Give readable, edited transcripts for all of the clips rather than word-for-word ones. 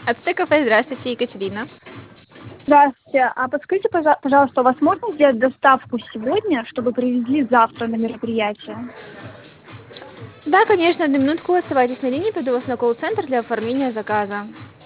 Ацтекафе, здравствуйте, Екатерина. Здравствуйте. А подскажите, пожалуйста, у вас можно сделать доставку сегодня, чтобы привезли завтра на мероприятие? Да, конечно, одну минутку, оставайтесь на линии, приду вас на колл-центр для оформления заказа.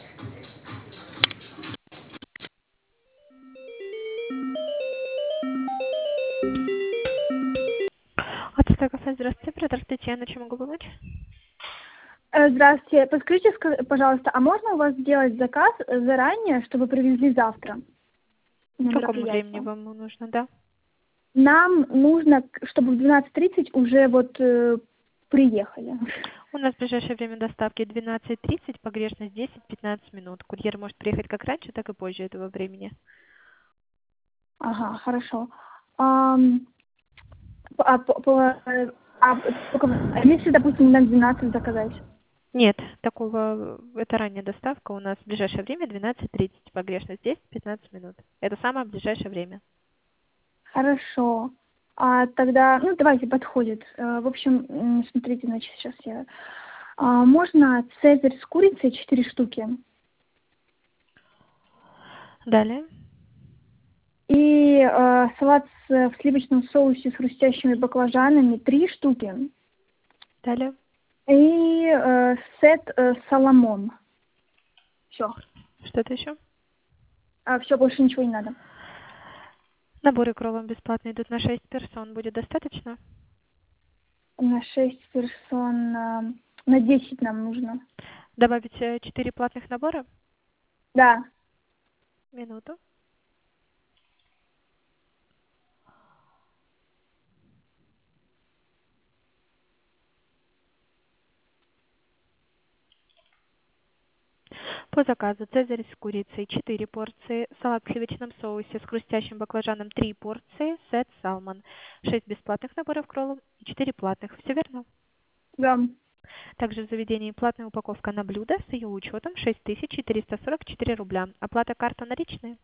Ацтекафе, здравствуйте, оператор Татьяна, чем могу помочь? Здравствуйте. Подскажите, пожалуйста, а можно у вас сделать заказ заранее, чтобы привезли завтра на К какому времени мероприятие? вам нужно, да? Нам нужно, чтобы в 12:30 уже приехали. У нас в ближайшее время доставки 12:30, погрешность 10-15 минут. Курьер может приехать как раньше, так и позже этого времени. Ага, хорошо. Ам, а, по- по- а если, допустим, на 12 заказать? Нет, это ранняя доставка. У нас в ближайшее время 12:30, погрешность 10-15 минут. Это самое ближайшее время. Хорошо. А тогда, ну, давайте, подходит. В общем, смотрите, значит, сейчас я... можно цезарь с курицей 4 штуки. Далее. И салат в сливочном соусе с хрустящими баклажанами 3 штуки. Далее. И сет соломон. Все. Что-то еще? Все, больше ничего не надо. Наборы к роллам бесплатно идут на 6 персон. Будет достаточно? На 6 персон, на 10 нам нужно. Добавить 4 платных набора? Да. Минуту. По заказу цезарь с курицей 4 порции, салат в сливочном соусе с хрустящим баклажаном 3 порции, сет салмон, 6 бесплатных наборов к роллам и 4 платных. Все верно? Да. Также в заведении платная упаковка на блюдо с ее учетом 6444 рубля. Оплата карта наличные?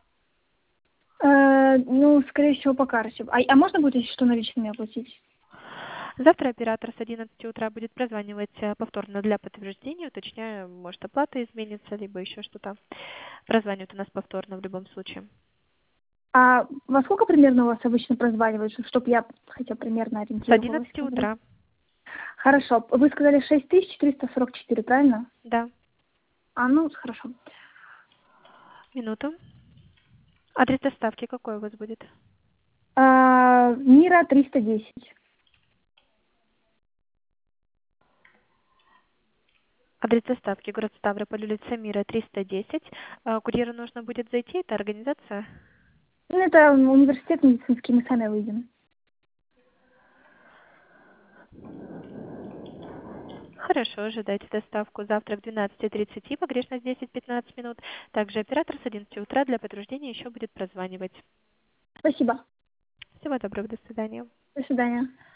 Ну, скорее всего, по карте. А можно будет, если что, наличными оплатить? Завтра оператор с 11 утра будет прозванивать повторно для подтверждения, уточняя, может, оплата изменится, либо еще что-то. Прозванивает у нас повторно в любом случае. А во сколько примерно у вас обычно прозванивают, чтобы я хотя бы примерно С ориентировалась? 11 утра. Хорошо. Вы сказали 6444, правильно? Да. Ну, хорошо. Минуту. Адрес доставки какой у вас будет? Мира 310. Адрес доставки город Ставрополь, улица Мира, 310. Курьеру нужно будет зайти, это организация? Ну, это университет медицинский, мы сами выйдем. Хорошо, ожидайте доставку завтра к 12:30, погрешность 10-15 минут. Также оператор с 11 утра для подтверждения еще будет прозванивать. Спасибо. Всего доброго, до свидания. До свидания.